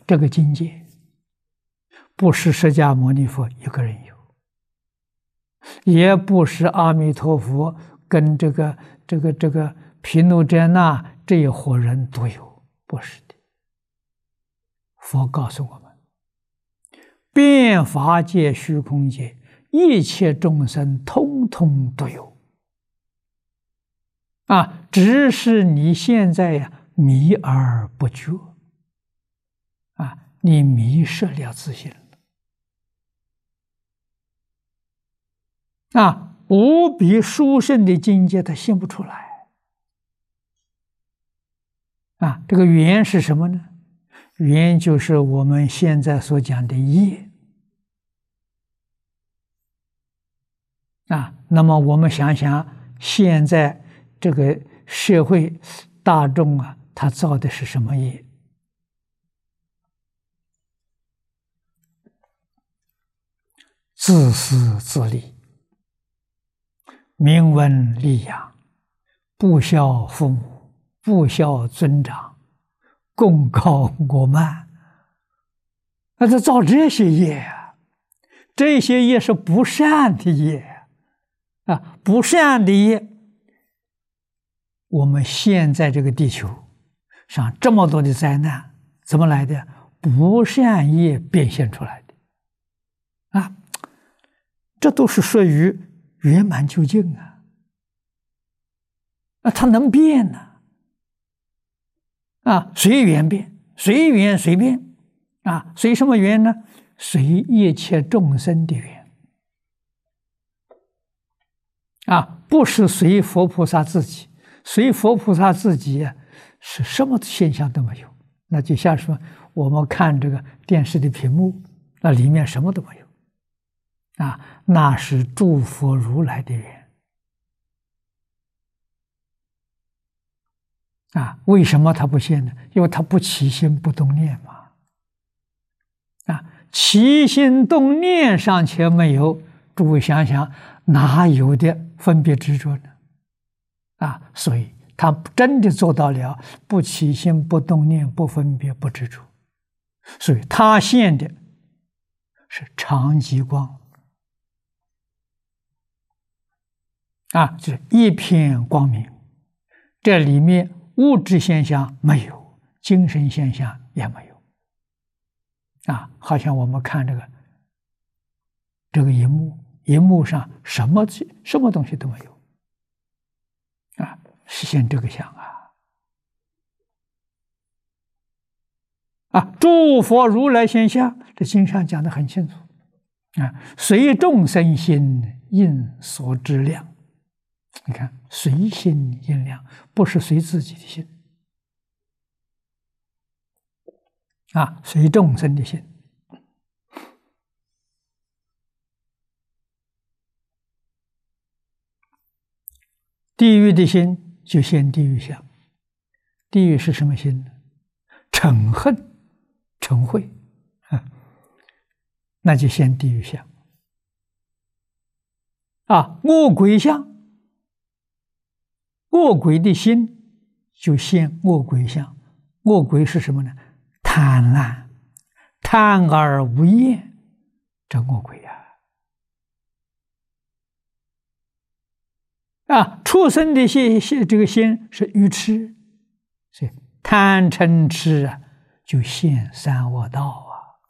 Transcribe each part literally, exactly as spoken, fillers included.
这个境界不是释迦牟尼佛一个人有，也不是阿弥陀佛跟这个这个这个毗卢遮那这一伙人都有，不是的。佛告诉我们，遍法界、虚空界，一切众生通通都有。啊，只是你现在呀迷而不觉，啊，你迷失了自信了。啊，无比殊胜的境界，他现不出来。啊，这个缘是什么呢？缘就是我们现在所讲的业。啊，那么我们想想，现在这个社会大众啊，他造的是什么业？自私自利，名闻利养，不孝父母，不孝尊长，功高我慢。那他造这些业啊，这些业是不善的业啊，不善的业。我们现在这个地球上这么多的灾难，怎么来的？不善业变现出来的啊！这都是属于圆满究竟啊！啊，它能变呢？啊，随缘变，随缘随变啊，随什么缘呢？随一切众生的缘啊，不是随佛菩萨自己。随佛菩萨自己啊，是什么现象都没有。那就像说我们看这个电视的屏幕，那里面什么都没有啊，那是诸佛如来的缘啊。为什么它不现呢？因为它不起心不动念嘛。啊，起心动念尚且没有，诸位想想，哪有的分别执着呢？啊，所以他真的做到了不起心、不动念、不分别、不执着，所以他现的是常寂光啊，就是一片光明。这里面物质现象没有，精神现象也没有啊，好像我们看这个这个荧幕，荧幕上什么什么东西都没有。啊，是现这个相啊！啊，诸佛如来现象，这经上讲得很清楚啊。随众生心应所知量，你看，随心应量，不是随自己的心啊，随众生的心。地狱的心就现地狱相。地狱是什么心呢？嗔恨、嗔恚，那就现地狱相。啊，恶鬼相，恶鬼的心就现恶鬼相。恶鬼是什么呢？贪婪，贪而无厌，这恶鬼呀。啊，畜生的心，这个心是愚痴，所以贪嗔痴啊，就现三恶道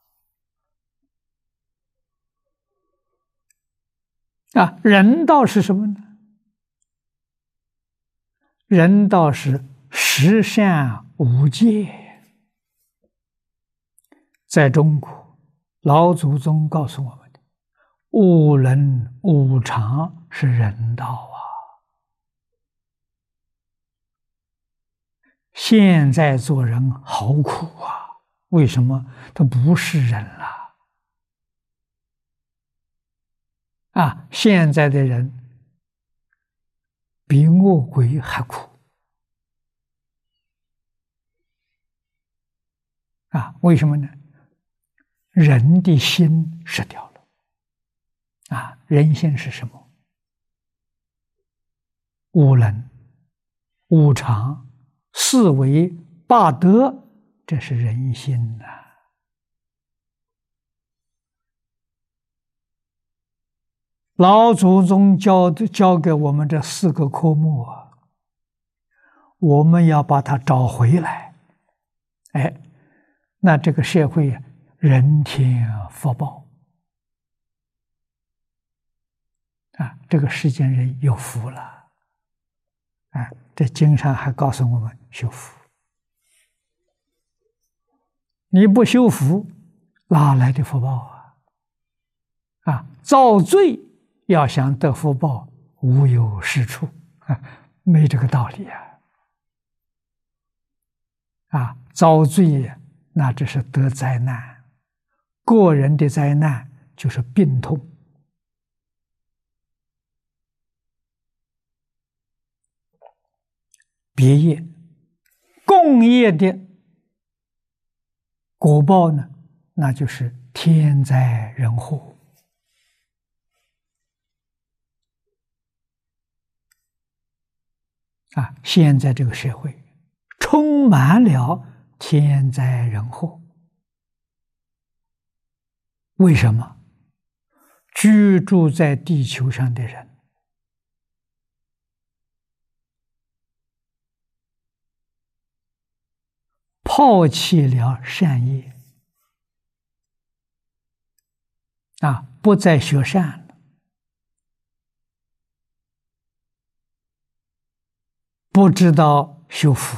啊。啊，人道是什么呢？人道是十善无戒。在中国，老祖宗告诉我们的，五伦五常是人道啊。现在做人好苦啊！为什么？他不是人了啊！现在的人比恶鬼还苦啊！为什么呢？人的心失掉了啊！人心是什么？五伦、五常、四维、八德，这是人心呐、啊！ 老祖宗教教给我们这四个科目啊，我们要把它找回来。哎，那这个社会人天福报啊，这个世间人有福了啊！这经上还告诉我们修福，你不修福，哪来的福报啊？啊，造罪要想得福报，无有是处啊，没这个道理啊！啊，遭罪那只是得灾难，个人的灾难就是病痛。别业、共业的果报呢，那就是天灾人祸。啊，现在这个社会充满了天灾人祸。为什么？居住在地球上的人抛弃了善业啊，不再学善了，不知道修福，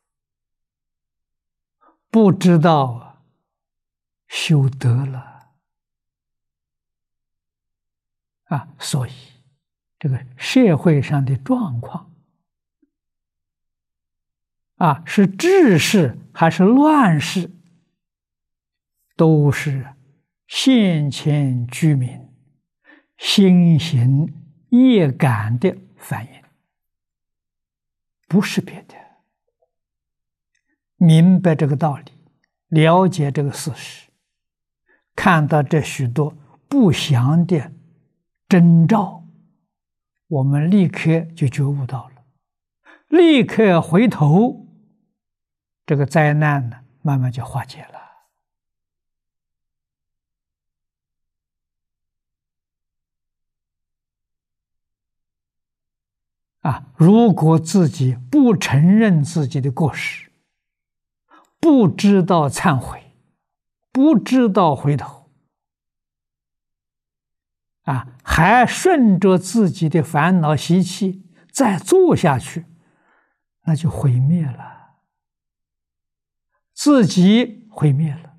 不知道修德了啊，所以这个社会上的状况啊，是治世还是乱世，都是现前居民心行业感的反应，不是别的。明白这个道理，了解这个事实，看到这许多不祥的征兆，我们立刻就觉悟到了，立刻回头，这个灾难呢，慢慢就化解了。啊，如果自己不承认自己的过失，不知道忏悔，不知道回头，啊，还顺着自己的烦恼习气再做下去，那就毁灭了，自己毁灭了，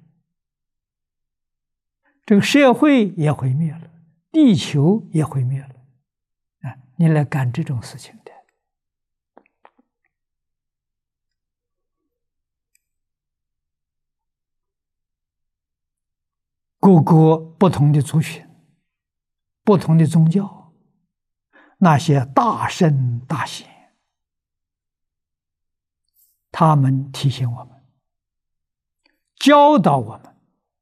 这个社会也毁灭了，地球也毁灭了。啊，你来干这种事情的，各个不同的族群，不同的宗教，那些大圣大贤，他们提醒我们，教导我们，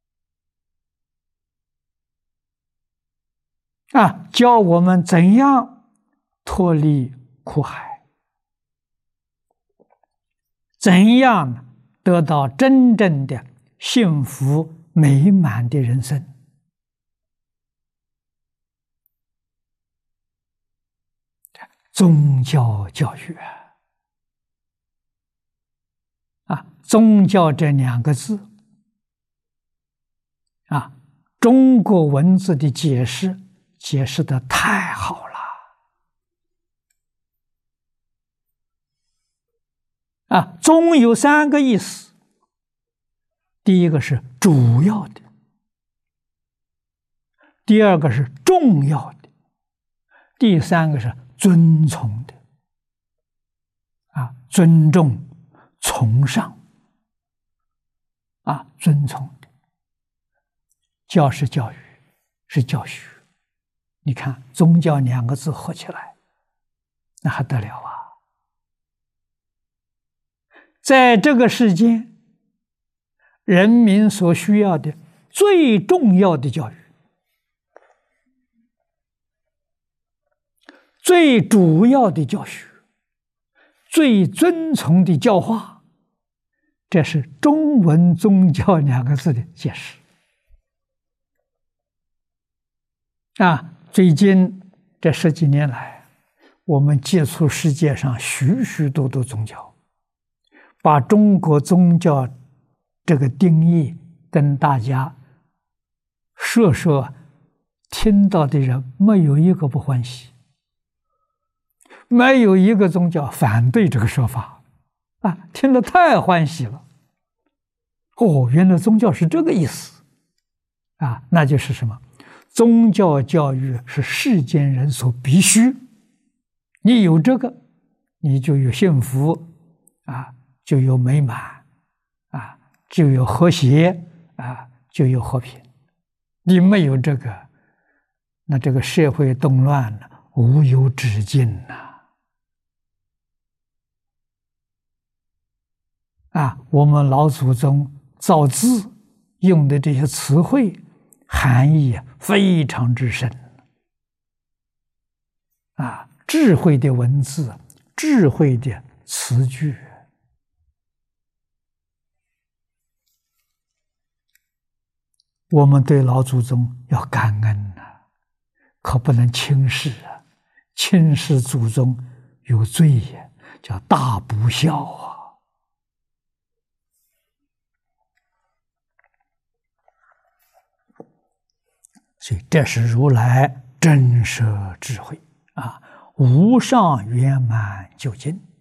啊，教我们怎样脱离苦海，怎样得到真正的幸福美满的人生。宗教教育啊，啊，宗教这两个字啊，中国文字的解释解释的太好了啊！宗有三个意思，第一个是主要的，第二个是重要的，第三个是尊崇的啊，尊重、崇尚啊，尊崇的。教是教育，是教学。你看宗教两个字合起来，那还得了啊！在这个世间，人民所需要的最重要的教育，最主要的教学，最尊崇的教化，这是中文宗教两个字的解释啊。 最近这十几年来，我们接触世界上许许多多宗教，把中国宗教这个定义跟大家说说，听到的人没有一个不欢喜，没有一个宗教反对这个说法啊！听了太欢喜了。哦，原来宗教是这个意思啊！那就是什么？宗教教育是世间人所必须，你有这个，你就有幸福啊，就有美满啊，就有和谐啊，就有和平。你没有这个，那这个社会动乱呢，无有止境呐！啊，我们老祖宗造字用的这些词汇含义非常之深啊，智慧的文字，智慧的词句，我们对老祖宗要感恩呐、啊，可不能轻视啊！轻视祖宗有罪呀，叫大不孝啊！所以这是如来真实智慧啊，无上圆满究竟。